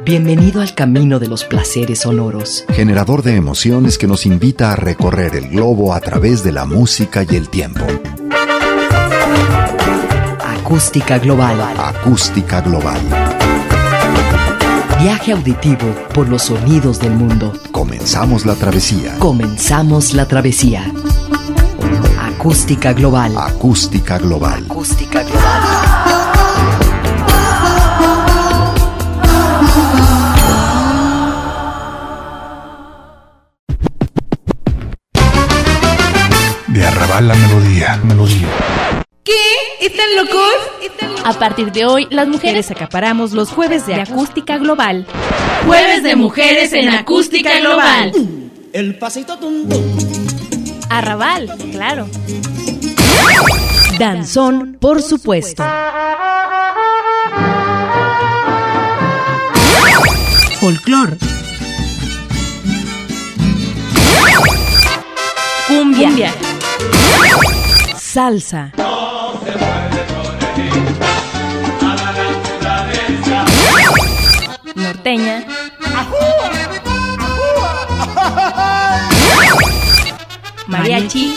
Bienvenido al camino de los placeres sonoros. Generador de emociones que nos invita a recorrer el globo a través de la música y el tiempo. Acústica Global. Acústica Global. Viaje auditivo por los sonidos del mundo. Comenzamos la travesía. Comenzamos la travesía. Acústica Global. Acústica Global. Acústica Global. De Arrabal la melodía. ¿Qué? ¿Están locos? A partir de hoy, las mujeres acaparamos los jueves de Acústica Global. Jueves de mujeres en Acústica Global. El pasito tum tum. Arrabal, claro. Danzón, por supuesto. Folclor. Cumbia. Salsa. Norteña. Mariachi.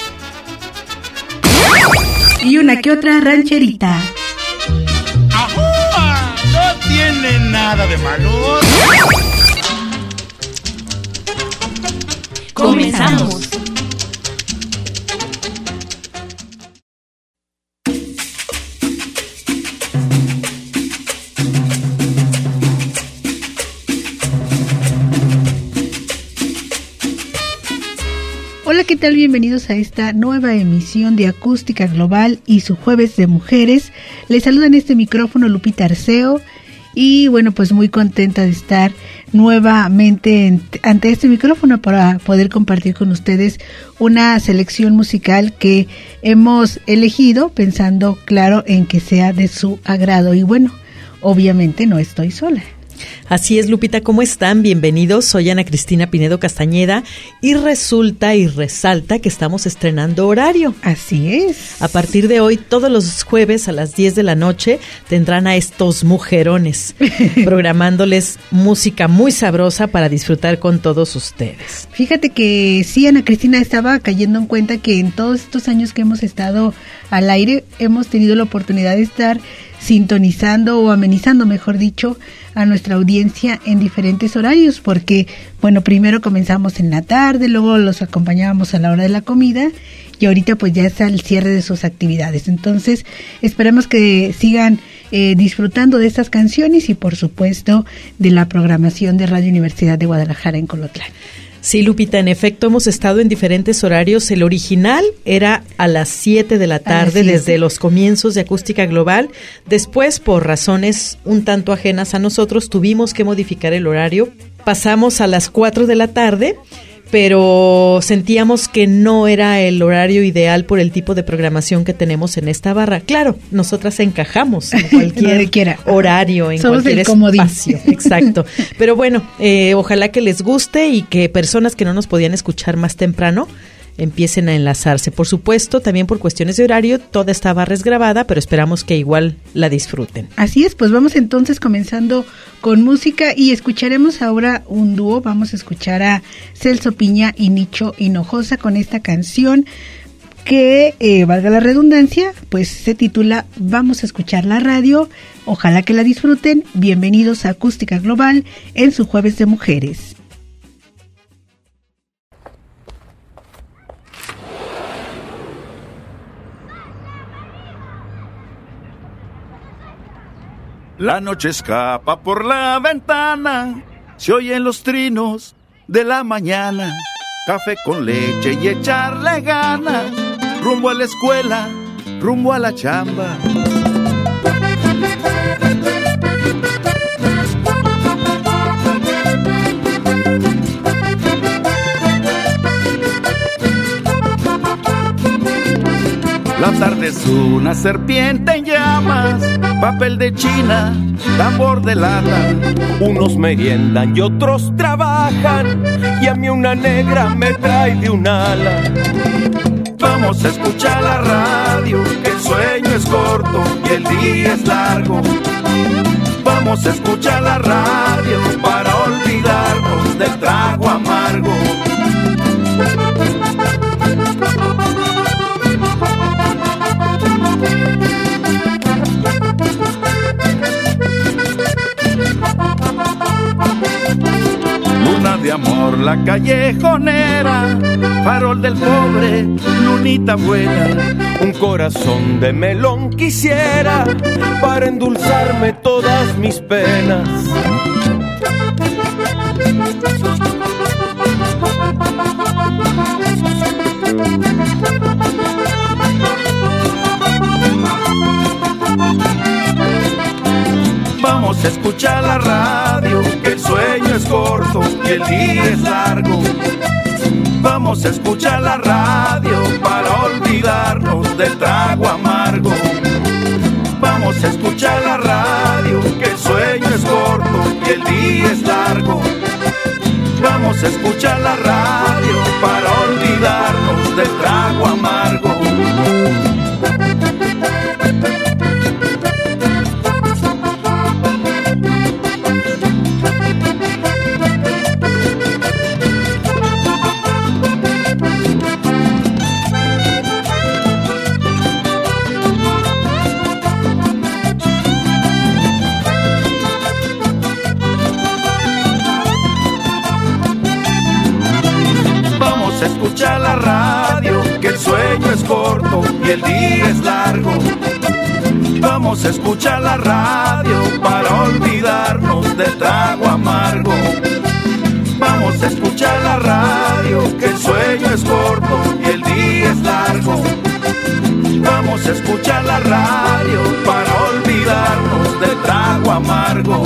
Y una que otra rancherita. ¡Ajúa! No tiene nada de malo. Comenzamos. Hola, ¿qué tal? Bienvenidos a esta nueva emisión de Acústica Global y su Jueves de Mujeres. Les saluda en este micrófono Lupita Arceo y bueno, pues muy contenta de estar nuevamente ante este micrófono para poder compartir con ustedes una selección musical que hemos elegido pensando, claro, en que sea de su agrado. Y bueno, obviamente no estoy sola. Así es, Lupita, ¿cómo están? Bienvenidos, soy Ana Cristina Pinedo Castañeda y resulta y resalta que estamos estrenando horario. Así es. A partir de hoy, todos los jueves a las 10 de la noche tendrán a estos mujerones programándoles música muy sabrosa para disfrutar con todos ustedes. Fíjate que sí, Ana Cristina, estaba cayendo en cuenta que en todos estos años que hemos estado al aire hemos tenido la oportunidad de estar sintonizando o amenizando, mejor dicho, a nuestra audiencia en diferentes horarios, porque, bueno, primero comenzamos en la tarde, luego los acompañábamos a la hora de la comida y ahorita pues ya está el cierre de sus actividades. Entonces, esperamos que sigan disfrutando de estas canciones y, por supuesto, de la programación de Radio Universidad de Guadalajara en Colotlán. Sí, Lupita, en efecto hemos estado en diferentes horarios. El original era a las 7 de la tarde desde los comienzos de Acústica Global. Después, por razones un tanto ajenas a nosotros, tuvimos que modificar el horario. Pasamos a las 4 de la tarde, pero sentíamos que no era el horario ideal por el tipo de programación que tenemos en esta barra. Claro, nosotras encajamos en cualquier horario, en somos cualquier espacio. Exacto. Pero bueno, ojalá que les guste y que personas que no nos podían escuchar más temprano empiecen a enlazarse. Por supuesto, también por cuestiones de horario, toda esta barra es grabada, pero esperamos que igual la disfruten. Así es, pues vamos entonces comenzando con música y escucharemos ahora un dúo. Vamos a escuchar a Celso Piña y Nicho Hinojosa con esta canción que, valga la redundancia, pues se titula Vamos a escuchar la radio. Ojalá que la disfruten. Bienvenidos a Acústica Global en su Jueves de Mujeres. La noche escapa por la ventana, se oyen los trinos de la mañana. Café con leche y echarle ganas, rumbo a la escuela, rumbo a la chamba. La tarde es una serpiente en llamas, papel de China, tambor de lata. Unos meriendan y otros trabajan, y a mí una negra me trae de un ala. Vamos a escuchar la radio, que el sueño es corto y el día es largo. Vamos a escuchar la radio para olvidarnos del trago amargo. Luna de amor, la callejonera, farol del pobre, lunita buena. Un corazón de melón quisiera para endulzarme todas mis penas. Vamos a escuchar la radio, que el sueño es corto y el día es largo. Vamos a escuchar la radio para olvidarnos del trago amargo. Vamos a escuchar la radio, que el sueño es corto y el día es largo. Vamos a escuchar la radio para olvidarnos del trago amargo. Escucha la radio, que el sueño es corto y el día es largo. Vamos a escuchar la radio para olvidarnos del trago amargo. Vamos a escuchar la radio, que el sueño es corto y el día es largo. Vamos a escuchar la radio para olvidarnos del trago amargo.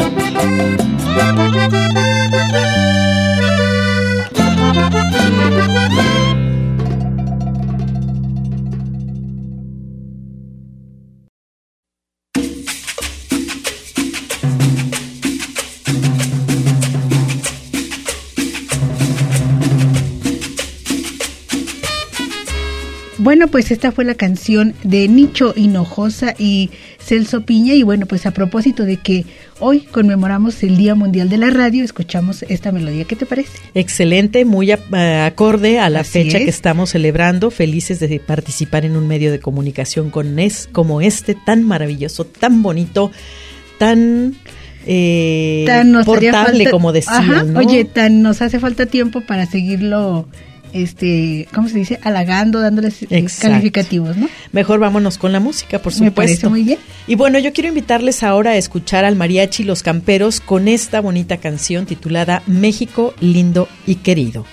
Bueno, pues esta fue la canción de Nicho Hinojosa y Celso Piña. Y bueno, pues a propósito de que hoy conmemoramos el Día Mundial de la Radio, escuchamos esta melodía. ¿Qué te parece? Excelente, muy acorde a la Así fecha es. que estamos celebrando. Felices de participar en un medio de comunicación como este, tan maravilloso, tan bonito, tan nos haría portable, falta, como decían, ¿no? Oye, tan nos hace falta tiempo para seguirlo, ¿cómo se dice? Halagando, dándoles calificativos, ¿no? Mejor vámonos con la música, por supuesto. Me parece muy bien. Y bueno, yo quiero invitarles ahora a escuchar al Mariachi Los Camperos con esta bonita canción titulada México lindo y querido.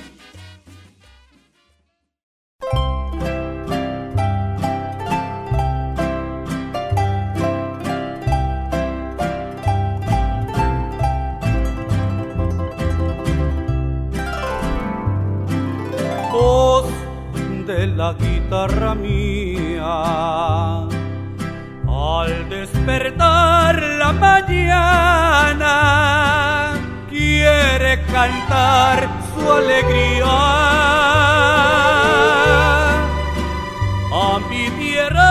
De la guitarra mía, al despertar la mañana, quiere cantar su alegría a mi tierra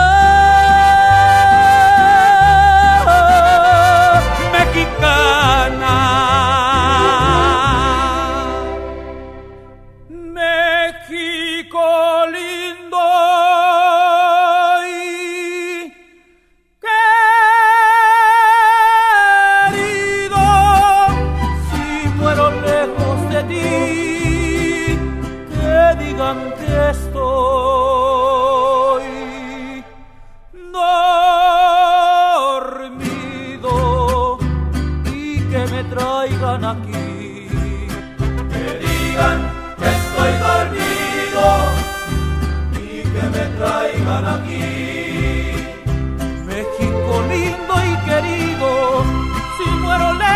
mexicana. México lindo y querido, si muero lejos de ti, que digan que estoy dormido y que me traigan aquí, que digan que estoy dormido y que me traigan aquí. México lindo y querido, si muero lejos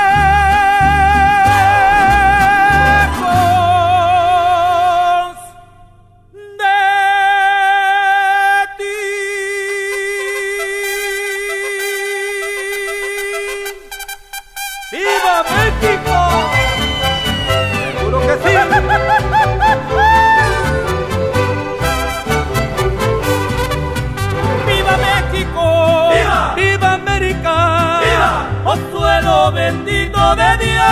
de ti. ¡Viva México! ¡Seguro que sí! grito de Dios.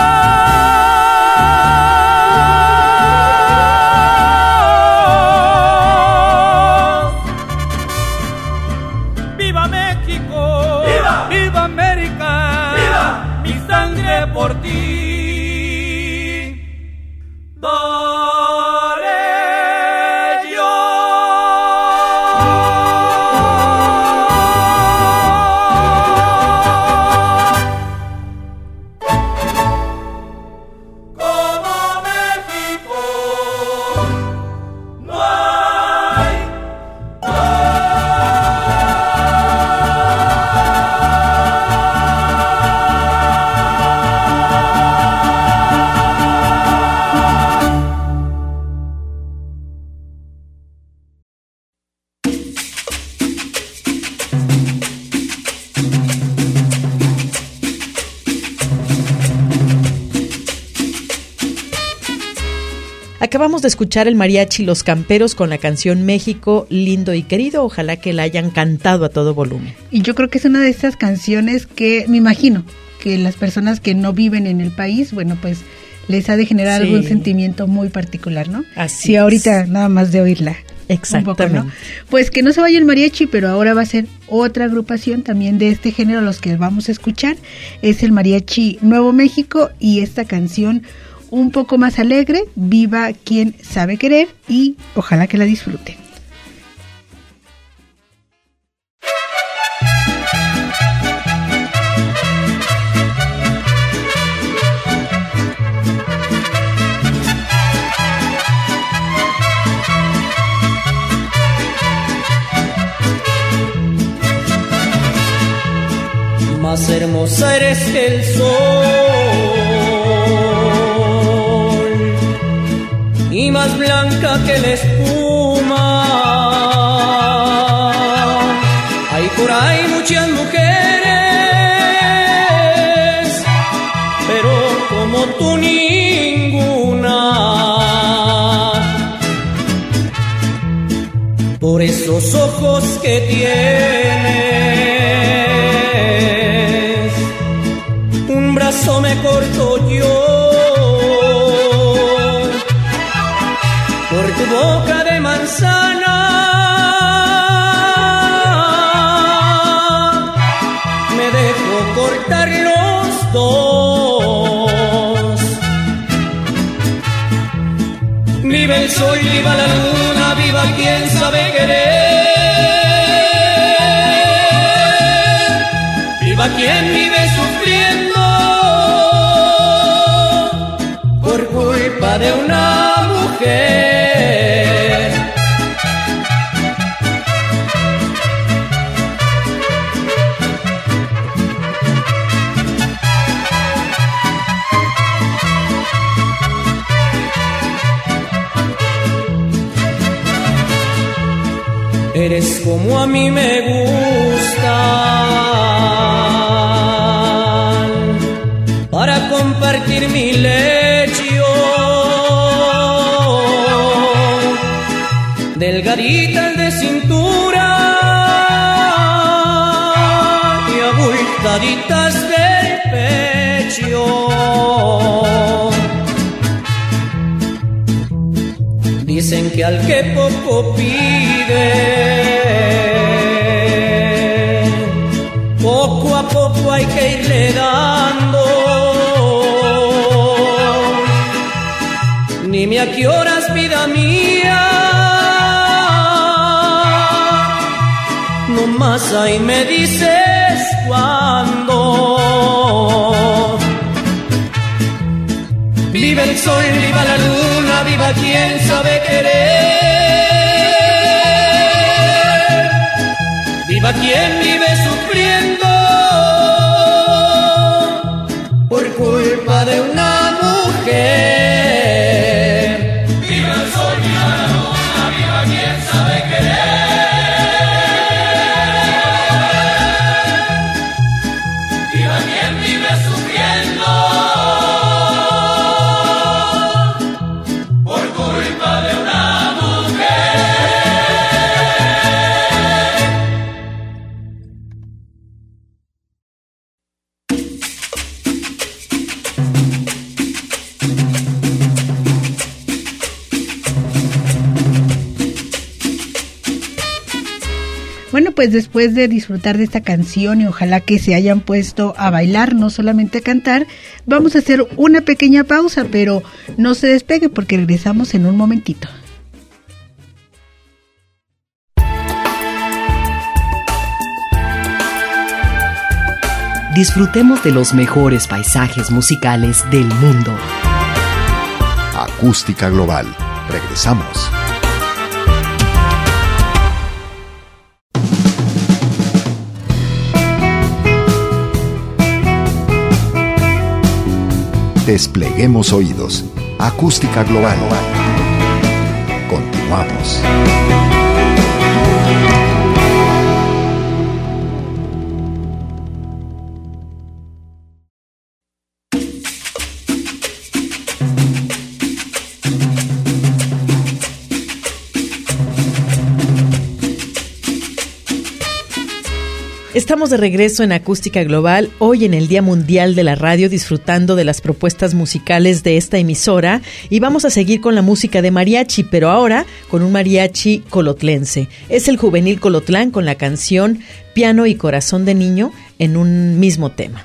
¡Viva México! ¡Viva! ¡Viva América! ¡Viva! Mi sangre por ti. Acabamos de escuchar el mariachi Los Camperos con la canción México, lindo y querido. Ojalá que la hayan cantado a todo volumen. Y yo creo que es una de estas canciones que me imagino que las personas que no viven en el país, bueno, pues les ha de generar algún sentimiento muy particular, ¿no? Así sí, ahorita nada más de oírla. Exactamente. Un poco, ¿no? Pues que no se vaya el mariachi, pero ahora va a ser otra agrupación también de este género, los que vamos a escuchar. Es el Mariachi Nuevo México y esta canción un poco más alegre, Viva quien sabe querer, y ojalá que la disfruten. Más hermosa eres que el sol y más blanca que la espuma. Hay por ahí muchas mujeres, pero como tú ninguna. Por esos ojos que tienes, un brazo me corto yo. Por tu boca de manzana me dejo cortar los dos. Viva el sol, viva la luna, viva quien sabe querer. Viva quien vive sufriendo por culpa de una mujer. Eres como a mí me gustan, para compartir mi lecho, delgaditas de cintura y abultaditas del pecho. Dicen que al que poco pide, poco a poco hay que irle dando. Dime a qué horas, vida mía, no más ahí me dices cuándo. Viva el sol, viva la luna, viva quien sabe querer. Viva quien vive sufriendo por culpa de una mujer. Viva el sol, viva la luna, viva quien sabe querer. Viva quien vive sufriendo por culpa de una mujer. pues después de disfrutar de esta canción y ojalá que se hayan puesto a bailar, no solamente a cantar, vamos a hacer una pequeña pausa, pero no se despegue porque regresamos en un momentito. Disfrutemos de los mejores paisajes musicales del mundo. Acústica Global. Regresamos. Despleguemos oídos. Acústica Global. Continuamos. Estamos de regreso en Acústica Global, hoy en el Día Mundial de la Radio, disfrutando de las propuestas musicales de esta emisora, y vamos a seguir con la música de mariachi, pero ahora con un mariachi colotlense. Es el Juvenil Colotlán con la canción Piano y Corazón de Niño en un mismo tema.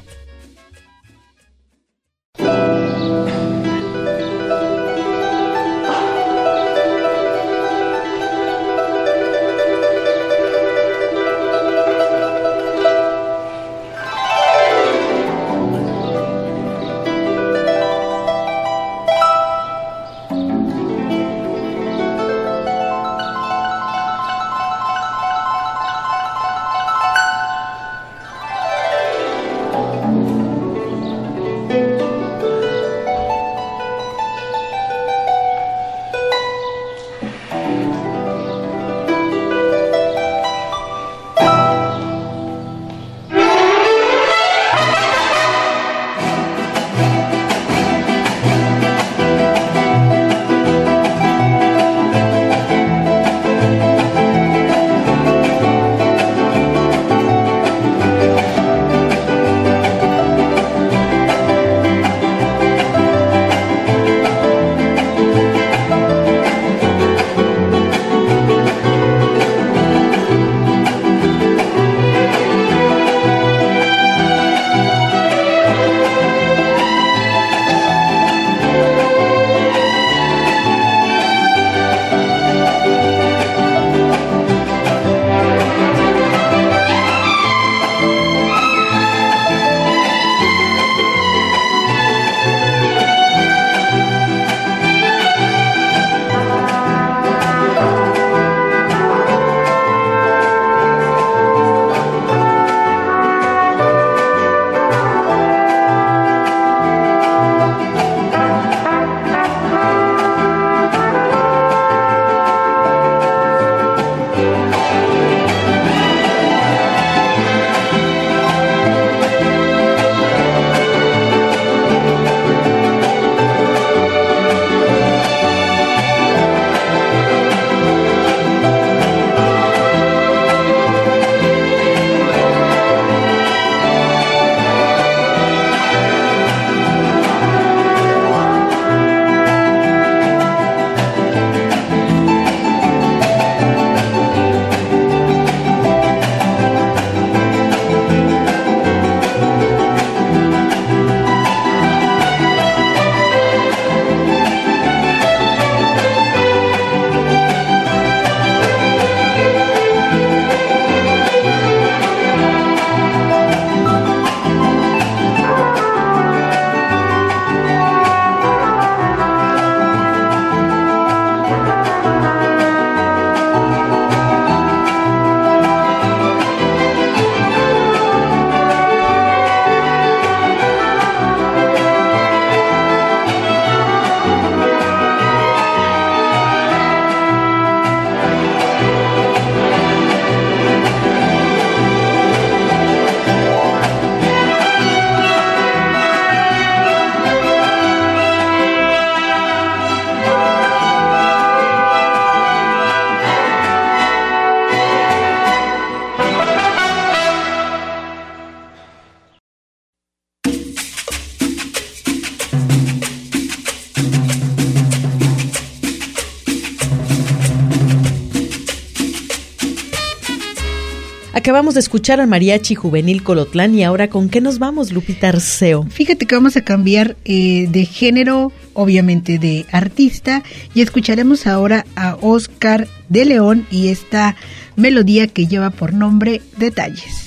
Acabamos de escuchar al Mariachi Juvenil Colotlán y ahora ¿con qué nos vamos, Lupita Arceo? Fíjate que vamos a cambiar de género, obviamente de artista, y escucharemos ahora a Oscar de León y esta melodía que lleva por nombre Detalles.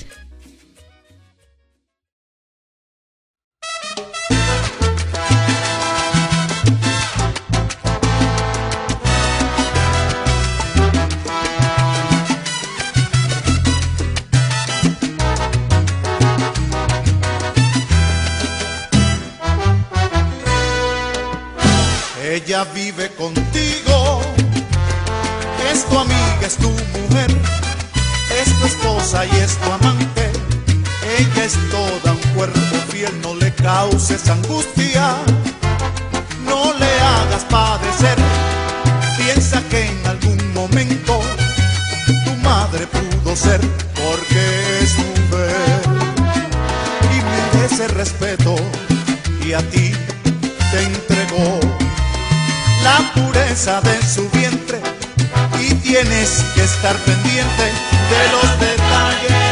Ella vive contigo, es tu amiga, es tu mujer, es tu esposa y es tu amante. Ella es toda un cuerpo fiel, no le causes angustia, no le hagas padecer. Piensa que en algún momento tu madre pudo ser, porque es mujer y merece respeto, y a ti te entregó la pureza de su vientre, y tienes que estar pendiente de los detalles.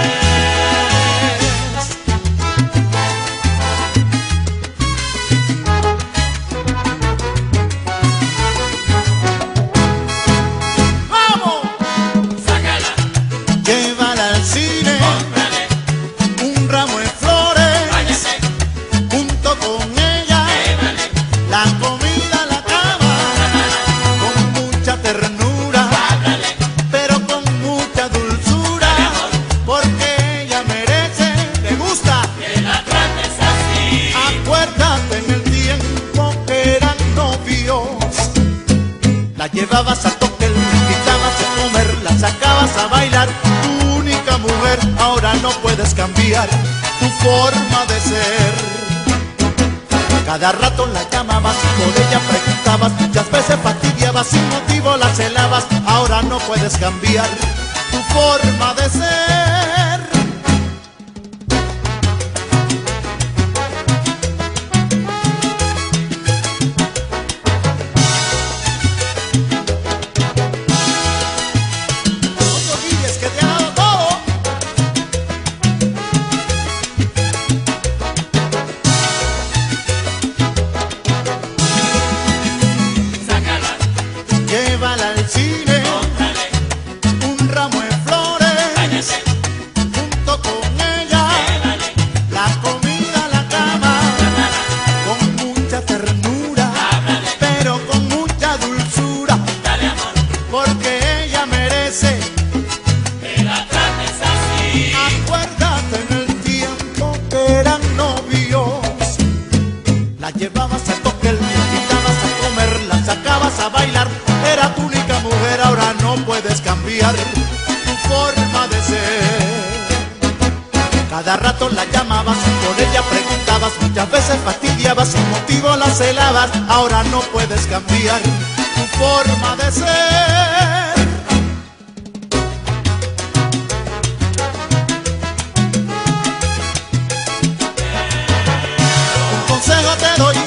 ¡Vamos! ¡Sácala! Llévala al cine, cómprale un ramo de flores, váyase junto con ella, llévale la comida, llevabas al cóctel, invitabas a comer, la sacabas a bailar, tu única mujer, ahora no puedes cambiar tu forma de ser. Cada rato la llamabas y por ella preguntabas, muchas veces fastidiabas, sin motivo la celabas, ahora no puedes cambiar tu forma de ser. Llévala al cine, cómprale un ramo de flores, váyase junto con ella, llévale la comida a la cama, con mucha ternura, háblale, pero con mucha dulzura, dale amor, porque ella merece que la trates así. Acuérdate en el tiempo que eran novios, la llevabas al cóctel, la invitabas a comer, la sacabas a bailar. Era tu única mujer, ahora no puedes cambiar tu forma de ser. Cada rato la llamabas y por ella preguntabas, muchas veces fastidiabas, sin motivo la celabas, ahora no puedes cambiar tu forma de ser. Un consejo te doy,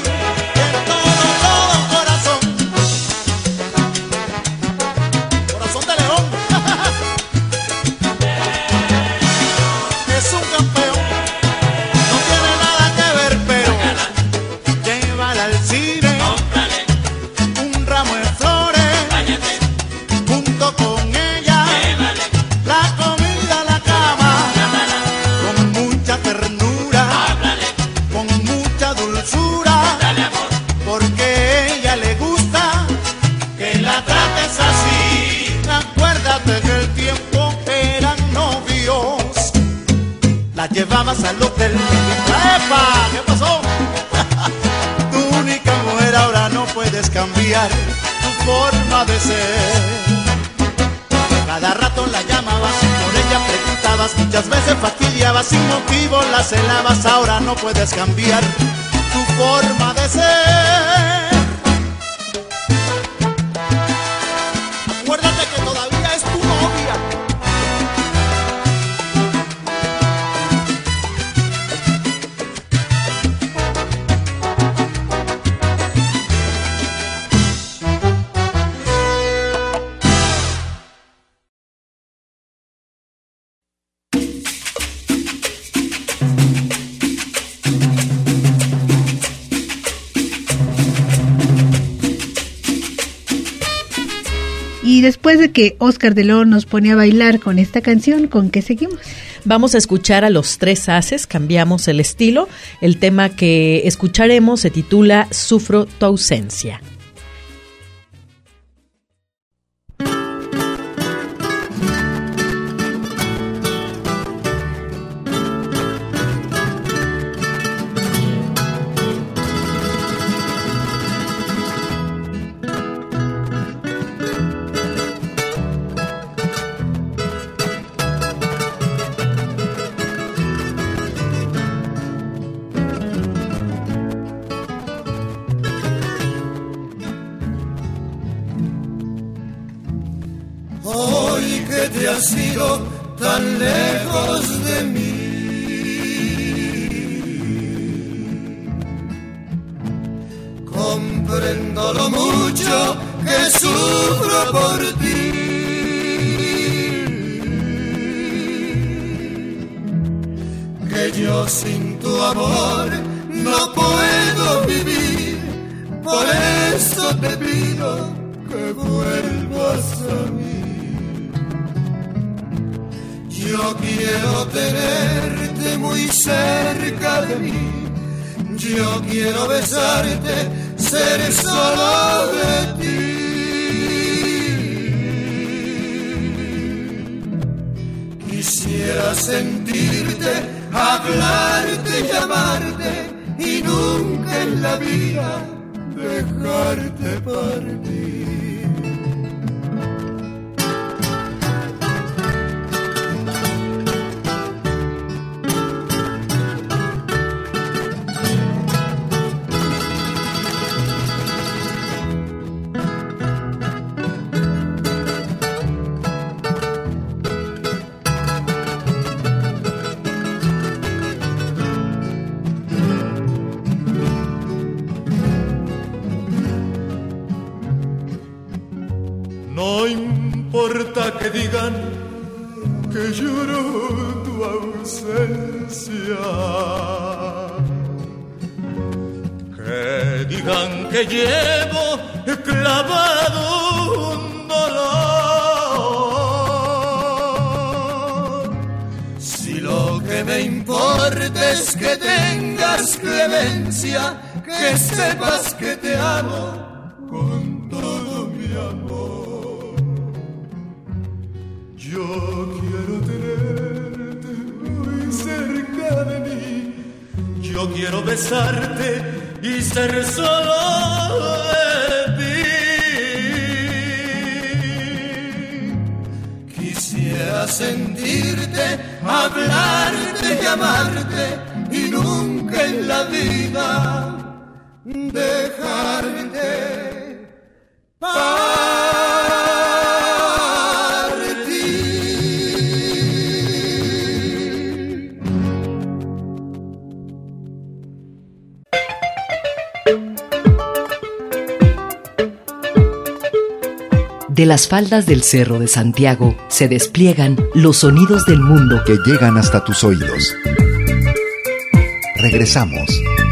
llevabas al hotel, ¡epa! ¿Qué pasó? Tu única mujer, ahora no puedes cambiar tu forma de ser. Cada rato la llamabas y por ella preguntabas, muchas veces fastidiabas, sin motivo la celabas, ahora no puedes cambiar tu forma de ser. Acuérdate que todavía es tu novia. Y después de que Oscar de León nos pone a bailar con esta canción, ¿con qué seguimos? Vamos a escuchar a Los Tres Haces, cambiamos el estilo. El tema que escucharemos se titula Sufro tu ausencia. Has ido tan lejos de mí, comprendo lo mucho que sufro por ti, que yo sin tu amor no puedo vivir, por eso te pido que vuelvas a mí. Yo quiero tenerte muy cerca de mí, yo quiero besarte, ser solo de ti. Quisiera sentirte, hablarte y amarte, y nunca en la vida dejarte partir. No importa que digan que lloro tu ausencia, que digan que llevo clavado un dolor. Si lo que me importa es que tengas clemencia, que sepas que te amo con todo mi amor. Yo quiero tenerte muy cerca de mí, yo quiero besarte y ser solo de ti. Quisiera sentirte, hablarte y amarte, y nunca en la vida dejarte partir. De las faldas del Cerro de Santiago se despliegan los sonidos del mundo que llegan hasta tus oídos. Regresamos.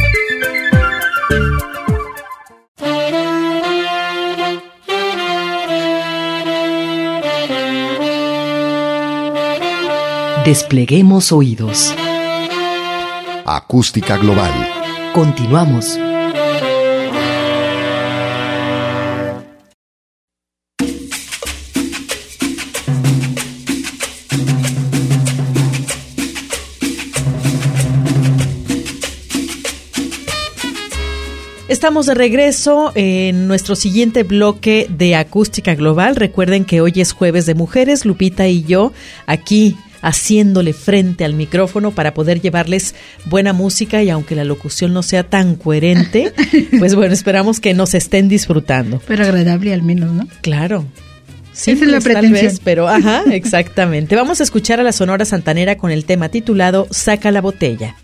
Despleguemos oídos. Acústica Global. Continuamos. Estamos de regreso en nuestro siguiente bloque de Acústica Global. Recuerden que hoy es Jueves de Mujeres, Lupita y yo aquí haciéndole frente al micrófono para poder llevarles buena música, y aunque la locución no sea tan coherente, pues bueno, esperamos que nos estén disfrutando. Pero agradable al menos, ¿no? Claro. Sí, esa es la pretensión. Tal vez, pero ajá, exactamente. Vamos a escuchar a la Sonora Santanera con el tema titulado Saca la botella.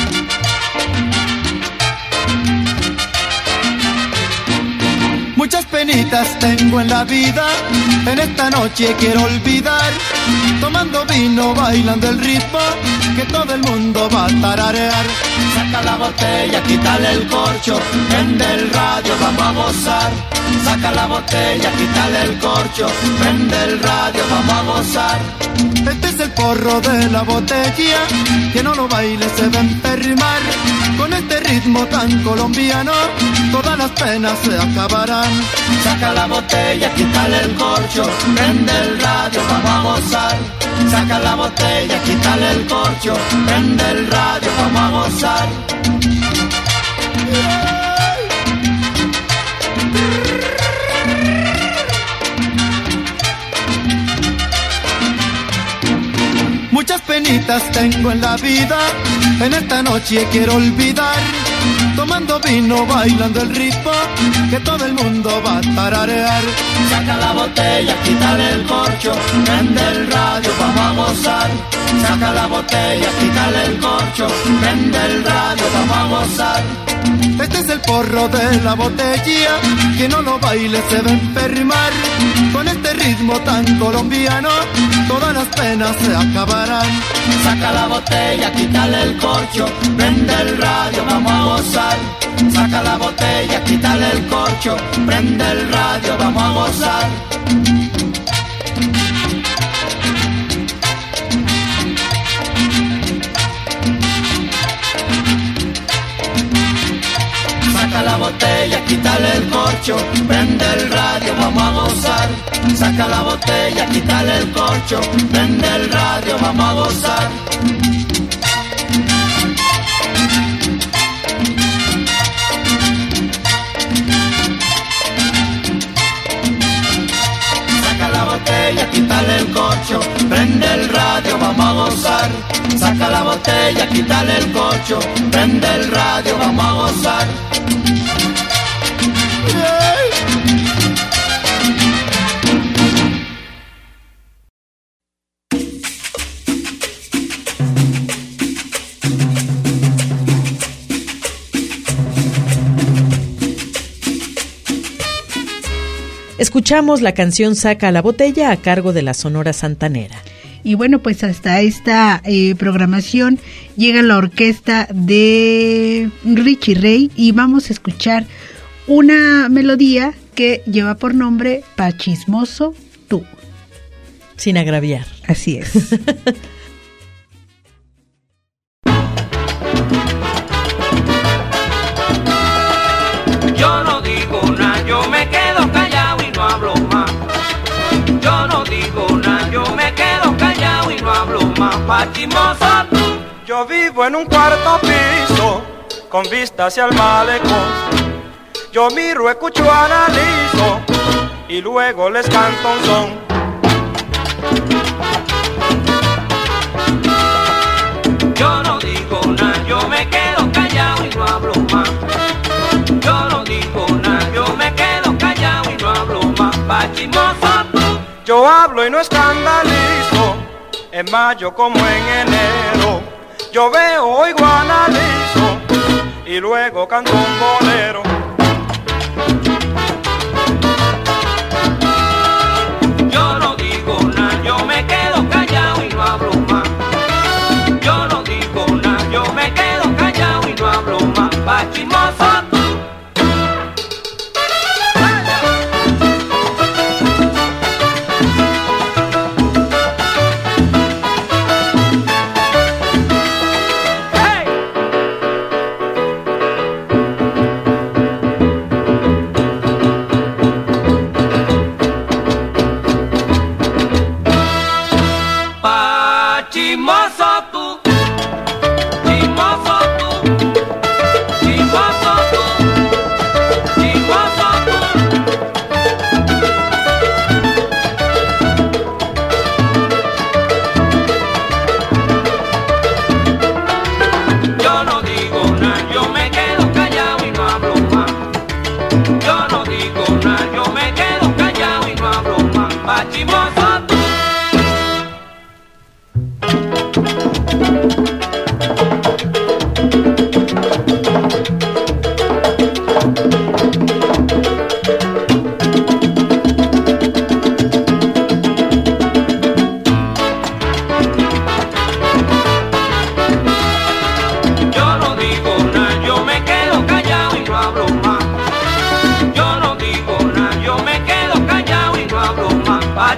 Muchas penitas tengo en la vida, en esta noche quiero olvidar, tomando vino, bailando el ritmo, que todo el mundo va a tararear. Saca la botella, quítale el corcho, prende el radio, vamos a gozar. Saca la botella, quítale el corcho, prende el radio, vamos a gozar. Este es el porro de la botella, que no lo baile se va a enfermar. Con este ritmo tan colombiano, todas las penas se acabarán. Saca la botella, quítale el corcho, prende el radio, vamos a gozar. Saca la botella, quítale el corcho, prende el radio, vamos a gozar. Muchas penitas tengo en la vida, en esta noche quiero olvidar, tomando vino, bailando el ritmo, que todo el mundo va a tararear. Saca la botella, quítale el corcho, prende el radio, vamos a gozar. Saca la botella, quítale el corcho, prende el radio, vamos a gozar. Este es el porro de la botella, que no lo baile se va a enfermar. Con este ritmo tan colombiano, todas las penas se acabarán. Saca la botella, quítale el corcho, prende el radio, vamos a gozar. Saca la botella, quítale el corcho, prende el radio, vamos a gozar. Saca la botella, quítale el corcho, prende el radio, vamos a gozar. Saca la botella, quítale el corcho, prende el radio, vamos a gozar. Saca la botella, quítale el corcho, prende el radio, vamos a gozar. Saca la botella, quítale el corcho, prende el radio, vamos a gozar. Escuchamos la canción Saca la botella a cargo de la Sonora Santanera. Y bueno, pues hasta esta programación llega la orquesta de Richie Ray y vamos a escuchar una melodía que lleva por nombre Pa' Chismoso Tú. Sin agraviar. Así es. Yo no digo nada, yo me quedo callado y no hablo más. Yo no digo nada, yo me quedo callado y no hablo más. Pa' chismoso tú. Yo vivo en un cuarto piso, con vista hacia el malecón. Yo miro, escucho, analizo, y luego les canto un son. Yo no digo nada, yo me quedo callado y no hablo más. Yo no digo nada, yo me quedo callado y no hablo más. Pa' chismoso tú. Yo hablo y no escandalizo, en mayo como en enero. Yo veo, oigo, analizo, y luego canto un bolero. Yo no digo nada, yo me quedo callado y no hablo más. Yo no digo nada, yo me quedo callado y no hablo más. Pa' chismoso tú. Chismoso tú, chismoso tú, chismoso tú.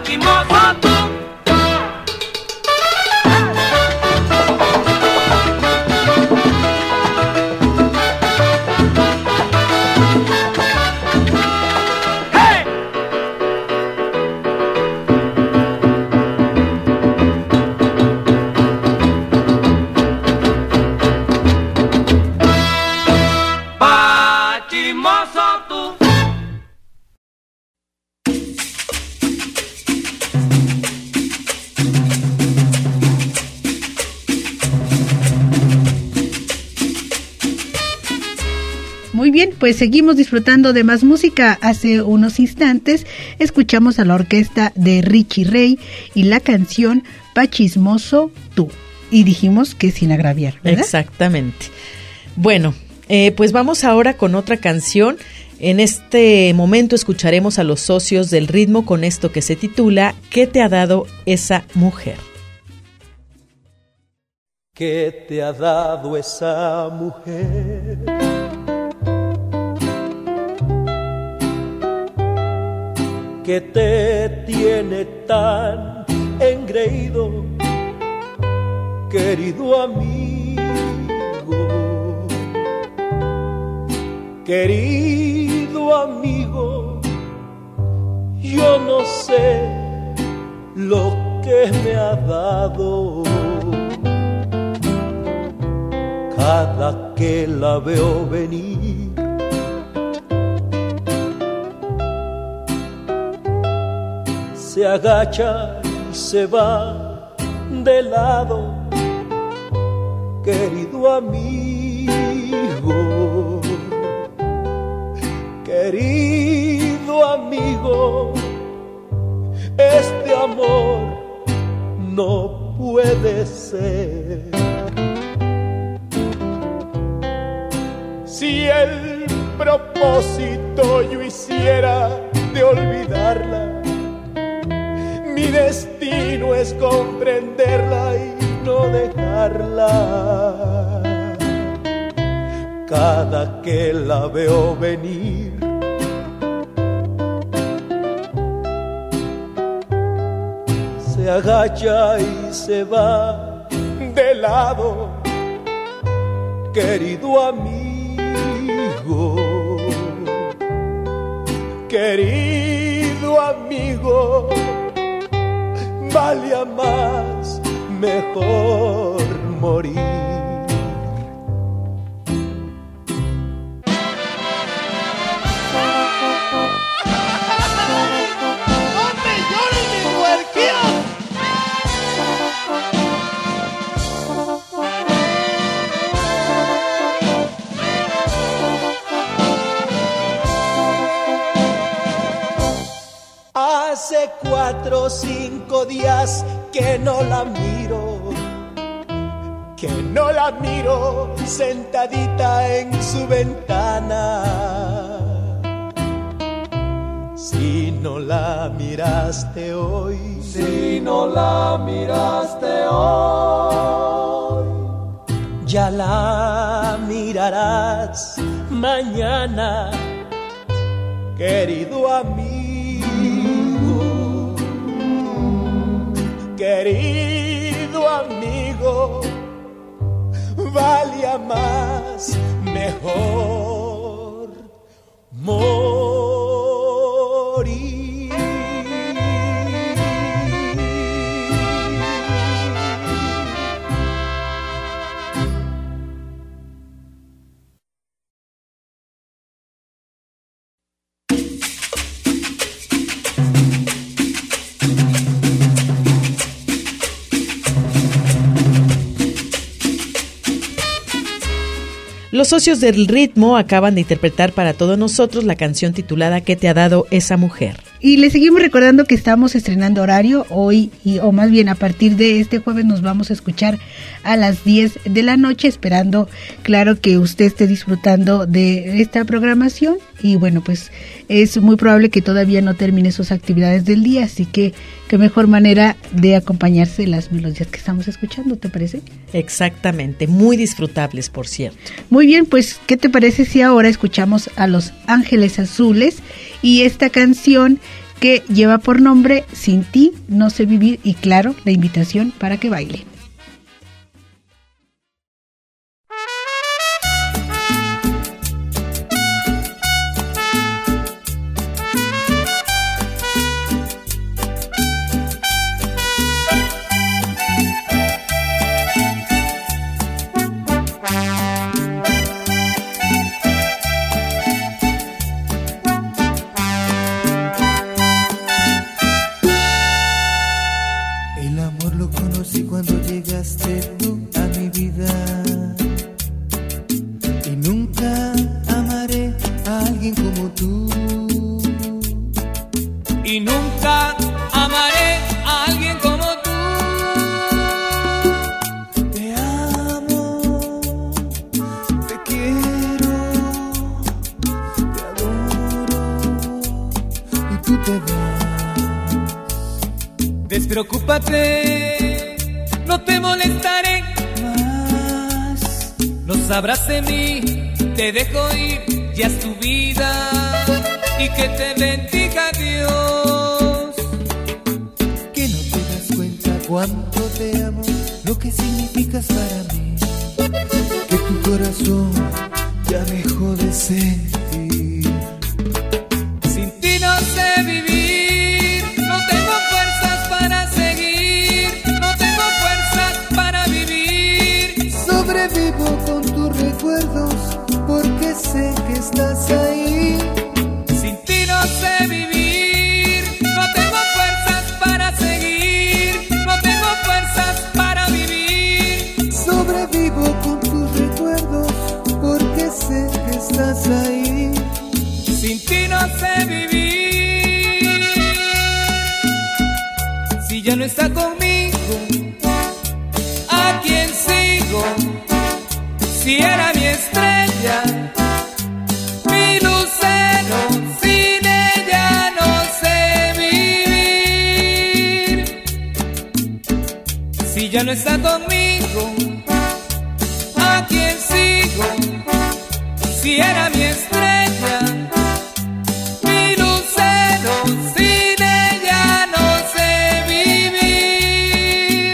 pa' chismoso tú. Muy bien, pues seguimos disfrutando de más música. Hace unos instantes escuchamos a la orquesta de Richie Ray y la canción Pa' chismoso tú. Y dijimos que sin agraviar, ¿verdad? Exactamente. Bueno, pues vamos ahora con otra canción. En este momento escucharemos a los Socios del Ritmo con esto que se titula ¿Qué te ha dado esa mujer? ¿Qué te ha dado esa mujer? Que te tiene tan engreído, querido amigo, querido amigo, yo no sé lo que me ha dado. Cada que la veo venir, se agacha y se va de lado, querido amigo, querido amigo, este amor no puede ser. Si el propósito yo hiciera de olvidarla, mi destino es comprenderla y no dejarla. Cada que la veo venir, se agacha y se va de lado, querido amigo, querido amigo, valía más, mejor morir. ¡Hombre, lloren mis huerquíos! Hace 4 o 5 días que no la miro sentadita en su ventana. Si no la miraste hoy, si no la miraste hoy, ya la mirarás mañana, querido amigo, querido amigo, valía más, mejor morir. Los Socios del Ritmo acaban de interpretar para todos nosotros la canción titulada ¿Qué te ha dado esa mujer? Y les seguimos recordando que estamos estrenando horario hoy, o más bien a partir de este jueves nos vamos a escuchar a las 10 de la noche, esperando, claro, que usted esté disfrutando de esta programación. Y bueno, pues es muy probable que todavía no termine sus actividades del día, así que qué mejor manera de acompañarse las melodías que estamos escuchando, ¿te parece? Exactamente, muy disfrutables, por cierto. Muy bien, pues, ¿qué te parece si ahora escuchamos a Los Ángeles Azules y esta canción que lleva por nombre Sin ti no sé vivir, y claro, la invitación para que baile. Despreocúpate, no te molestaré más. No sabrás de mí, te dejo ir, ya es tu vida. Y que te bendiga Dios. Que no te das cuenta cuánto te amo, lo que significas para mí. Que tu corazón ya dejó de sentir. Sin ti no sé vivir, no tengo fuerzas para seguir, no tengo fuerzas para vivir. Sobrevivo con tus recuerdos porque sé que estás ahí. Sin ti no sé vivir, no tengo fuerzas para seguir, no tengo fuerzas para vivir. Sobrevivo con tus recuerdos porque sé que estás ahí. Sin ti no sé vivir. Si ya no está conmigo, ¿a quién sigo? Si era mi estrella, mi lucero, sin ella no sé vivir. Si ya no está conmigo, ¿a quién sigo? Si era mi estrella, mi lucero, sin ella no sé vivir.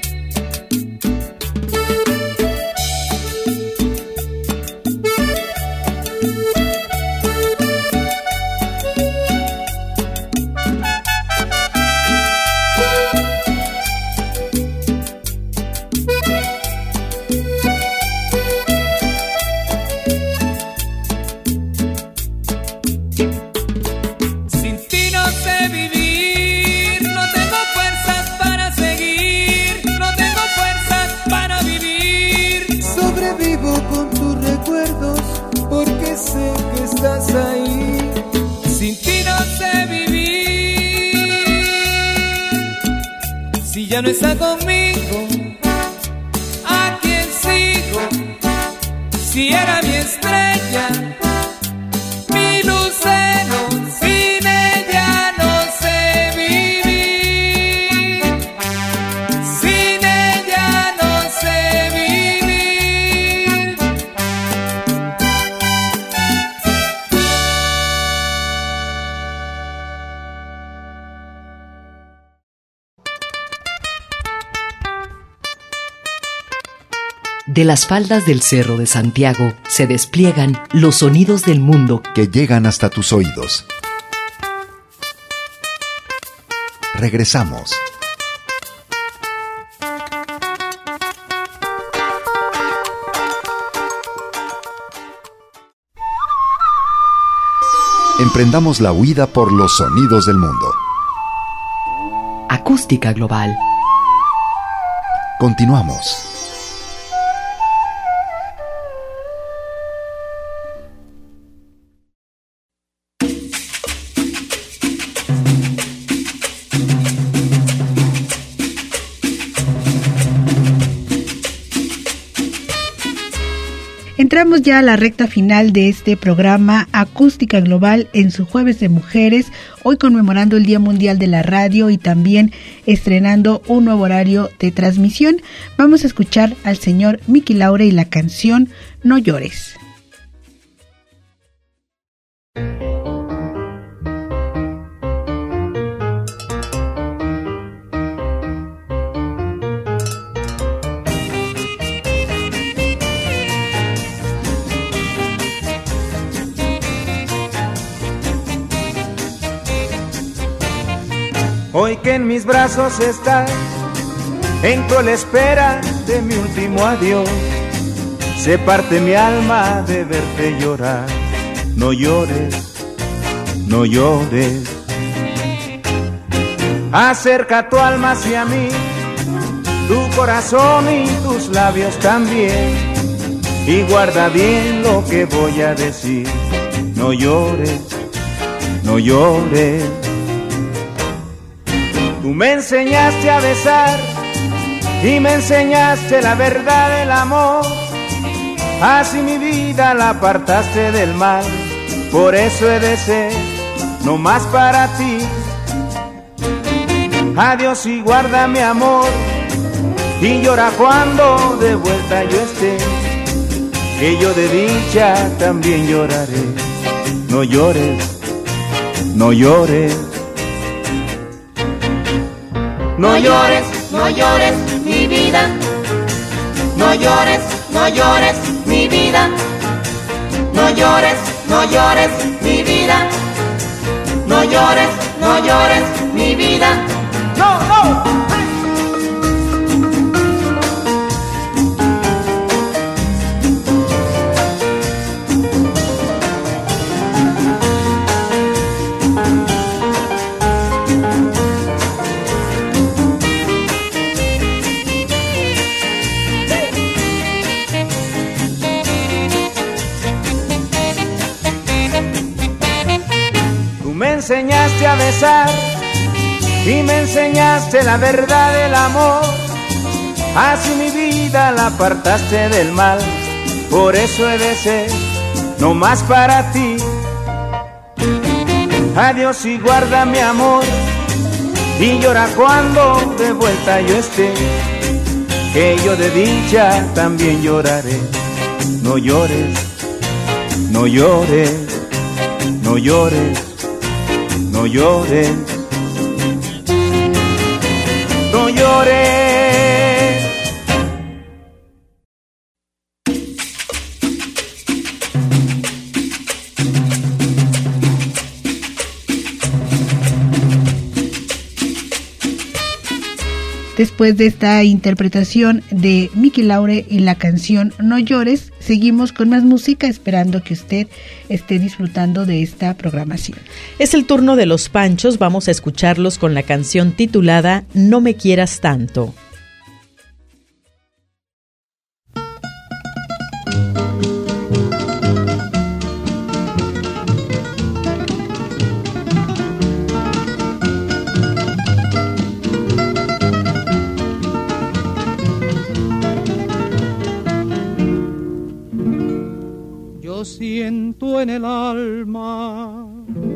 Sin ti no sé vivir, no tengo fuerzas para seguir, no tengo fuerzas para vivir. Sobrevivo con tus recuerdos porque sé que estás ahí. Sin ti no sé vivir. Si ya no está conmigo, ¿a quién sigo? Si era mi estrella, mi lucero, sin ella no sé vivir. Sin ella no sé vivir. De las faldas del Cerro de Santiago se despliegan los sonidos del mundo que llegan hasta tus oídos. Regresamos. Emprendamos la huida por los sonidos del mundo. Acústica Global. Continuamos. Entramos ya a la recta final de este programa Acústica Global en su Jueves de Mujeres, hoy conmemorando el Día Mundial de la Radio y también estrenando un nuevo horario de transmisión. Vamos a escuchar al señor Mickey Laure y la canción No Llores. Hoy que en mis brazos estás, en cruel espera de mi último adiós, se parte mi alma de verte llorar. No llores, no llores. Acerca tu alma hacia mí, tu corazón y tus labios también, y guarda bien lo que voy a decir. No llores, no llores. Tú me enseñaste a besar y me enseñaste la verdad del amor. Así mi vida la apartaste del mal. Por eso he de ser no más para ti. Adiós y guarda mi amor, y llora cuando de vuelta yo esté, que yo de dicha también lloraré. No llores, no llores. No llores, no llores, mi vida. No llores, no llores, mi vida. No llores, no llores, mi vida. No llores, no llores, mi vida. No, no. Me enseñaste a besar y me enseñaste la verdad del amor. Así mi vida la apartaste del mal. Por eso he de ser no más para ti. Adiós y guarda mi amor, y llora cuando de vuelta yo esté, que yo de dicha también lloraré. No llores, no llores, no llores. No llores, no llores. Después de esta interpretación de Miki Laure y la canción No llores, seguimos con más música, esperando que usted esté disfrutando de esta programación. Es el turno de Los Panchos, vamos a escucharlos con la canción titulada No me quieras tanto. Siento en el alma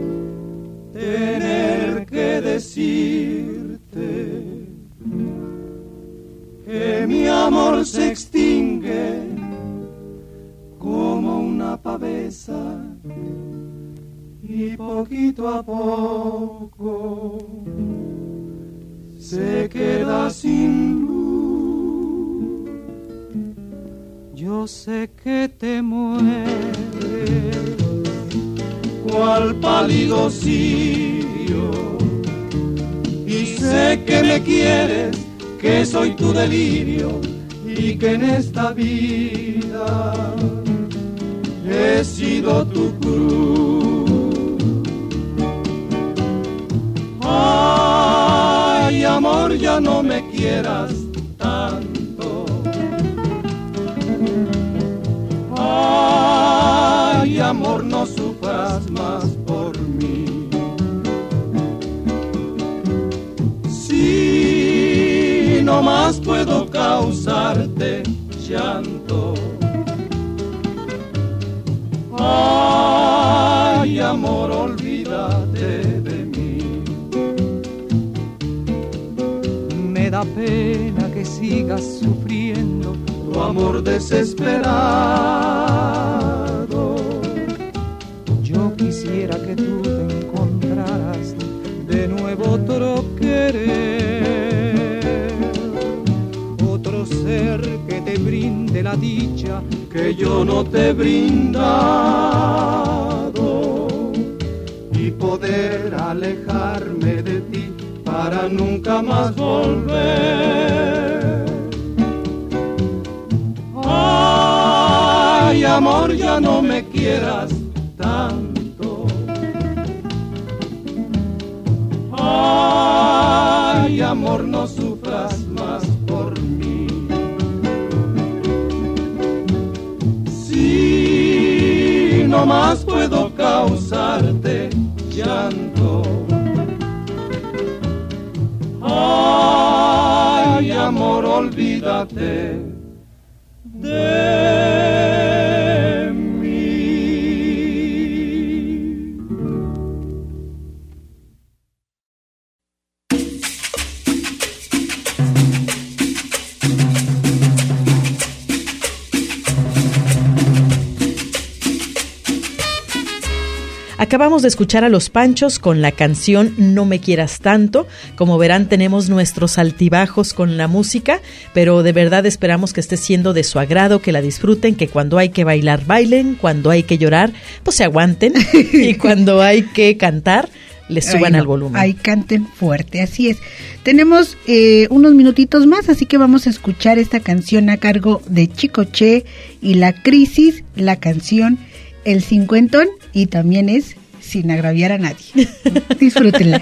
tener que decirte que mi amor se extingue como una pavesa y poquito a poco se queda sin luz. Yo sé que te mueres cual pálido cirio, y sé que me quieres, que soy tu delirio, y que en esta vida he sido tu cruz. Ay, amor, ya no me quieras tanto. Ay, amor, no sufras más por mí. Si no más puedo causarte llanto. Ay, amor, olvídate de mí. Me da pena que sigas sufriendo tu amor desesperado. Yo quisiera que tú te encontraras de nuevo otro querer, otro ser que te brinde la dicha que yo no te he brindado, y poder alejarme de ti para para nunca más volver. Ay, amor, ya no me quieras tanto. Ay, amor, no sufras más por mí. Si no más puedo causarte llanto. Ay, amor, olvídate de mí. Acabamos de escuchar a Los Panchos con la canción No me quieras tanto. Como verán, tenemos nuestros altibajos con la música, pero de verdad esperamos que esté siendo de su agrado, que la disfruten, que cuando hay que bailar, bailen, cuando hay que llorar, pues se aguanten, y cuando hay que cantar, le suban al volumen. Ahí canten fuerte, así es. Tenemos unos minutitos más, así que vamos a escuchar esta canción a cargo de Chicoche y La Crisis, la canción El Cincuentón, y también es Sin agraviar a nadie. Disfrútenla.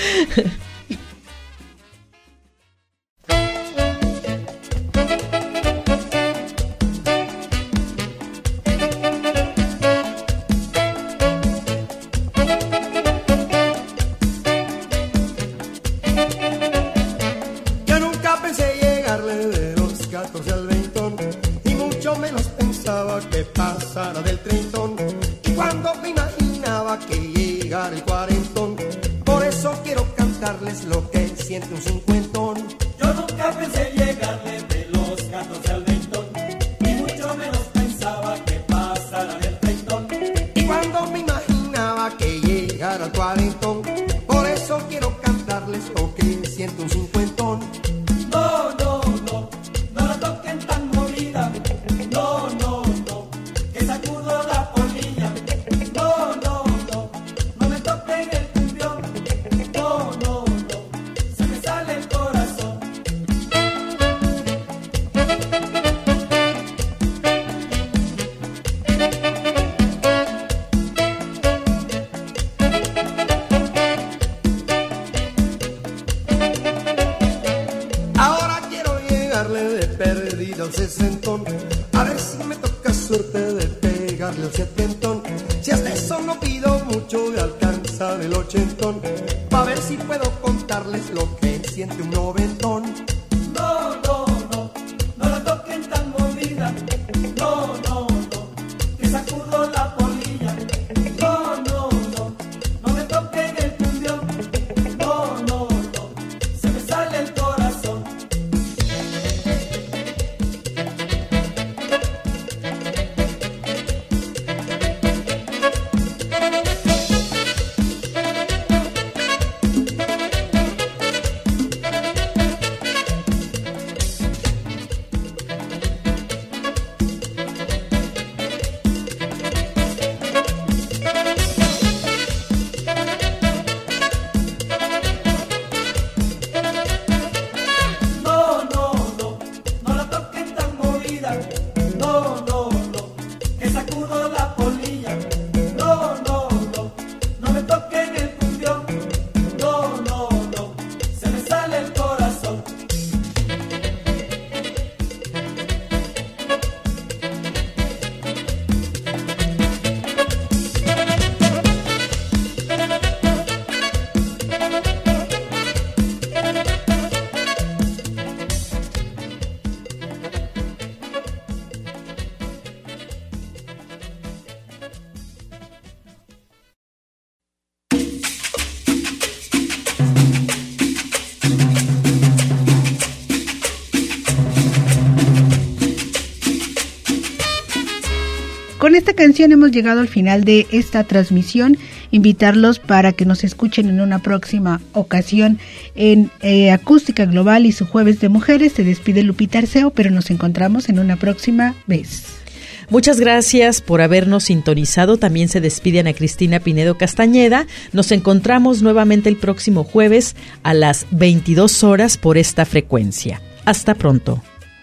Yo nunca pensé llegarle de los 14 al 20, y mucho menos pensaba que pasara del 30. Y cuando me imaginaba que llegara el 40, por eso quiero cantarles lo que siente un cincuentón. Yo nunca pensé llegarle de los 14 al 20, y mucho menos pensaba que pasara del 30. Y cuando me imaginaba que llegara el 40, por eso quiero cantarles lo que siente un cincuentón. No, no, no, no la toquen tan movida. No, no, no, que sacudo la polilla. No, no, no, no me toquen el cumbión. No, no, no, se me sale el corazón. Ahora quiero llegarle de perdido al 60, a ver si me toca suerte de pegarle al 70. Si hasta eso no pido mucho, de alcanzar el 80, pa' ver si puedo contarles lo que siente un 90. No, no, no, no la toquen tan movida. No, no, no, que sacudo la polilla. No, no, no, no me toquen el cumbión. No, no, no, se me sale el corazón. No, no, no, no la toquen tan movida. No, no, no, que sacudo la polilla. No, no, no, no me toquen el cumbión. No, no, no, se me sale el corazón. Con esta canción hemos llegado al final de esta transmisión. Invitarlos para que nos escuchen en una próxima ocasión en Acústica Global y su Jueves de Mujeres. Se despide Lupita Arceo, pero nos encontramos en una próxima vez. Muchas gracias por habernos sintonizado. También se despide Ana Cristina Pinedo Castañeda. Nos encontramos nuevamente el próximo jueves a las 22 horas por esta frecuencia. Hasta pronto.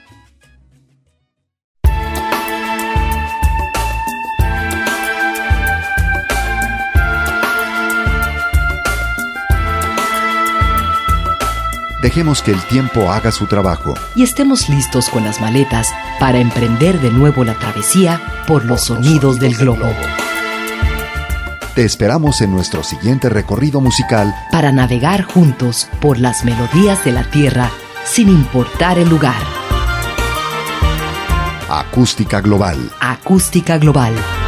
Dejemos que el tiempo haga su trabajo. Y estemos listos con las maletas para emprender de nuevo la travesía por los sonidos del globo. Te esperamos en nuestro siguiente recorrido musical para navegar juntos por las melodías de la tierra sin importar el lugar. Acústica Global. Acústica Global.